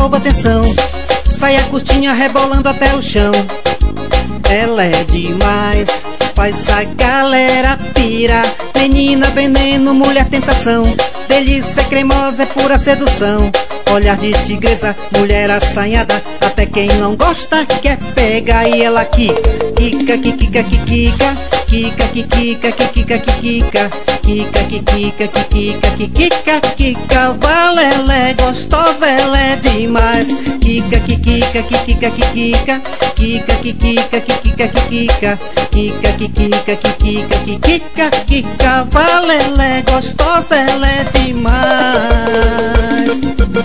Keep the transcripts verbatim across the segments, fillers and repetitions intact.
rouba atenção. Saia curtinha rebolando até o chão. Ela é demais, faz a galera pira. Menina veneno, mulher tentação. Delícia cremosa, é pura sedução. Olhar de tigresa, mulher assanhada. Até quem não gosta quer pegar. E ela quica, quica, quica, quica, quica, quica, quica, quica, quica, quica, quica, quica, quica. Vala, ela é gostosa, ela é demais. Quica, quica, quica, quica, quica, quica, quica, quica, quica, quica, quica, quica, quica. Vala, ela é gostosa, ela é demais.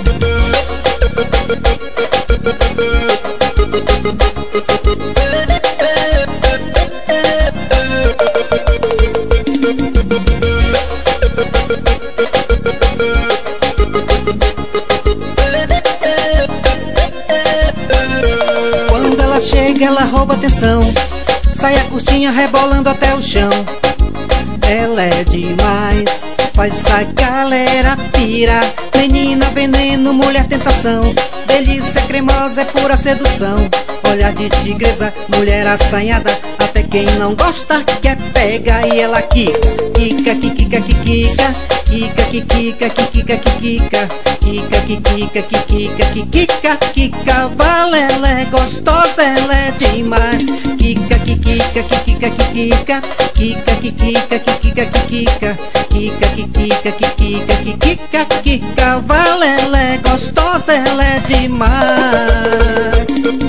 Quando ela chega, ela rouba atenção. Saia curtinha rebolando até o chão. Ela é demais, faz a galera pira. Menina veneno, mulher tentação. Delícia cremosa, é pura sedução. Olhar de tigresa, mulher assanhada. Até quem não gosta quer pegar. E ela quica, quica, quica, quica, quica, quica, quica, quica, quica, quica, quica, quica, quica. Vala, ela é gostosa, ela é demais. Quica, quica, quica, quica, quica, quica, quica, quica, quica, quica, quica, quica, quica. Vala, ela é gostosa, ela é demais.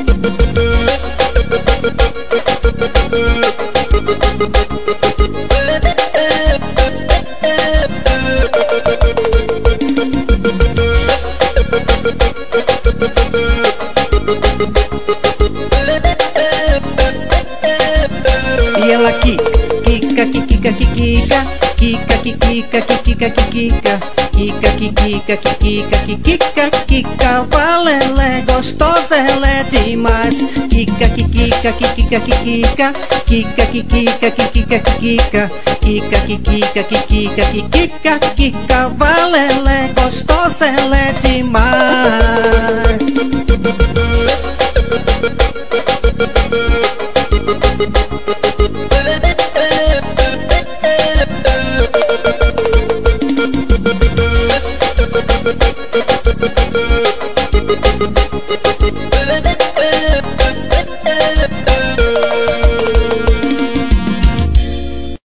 E ela quica, quica, quica, quica, quica, quica, quica, quica, quica, quica, quica, quica, quica. Vala, ela é gostosa, ela é demais. Quica, quica, quica, quica, quica, quica, quica, quica, quica, quica, quica, quica, quica. Vala, ela é gostosa, ela é demais.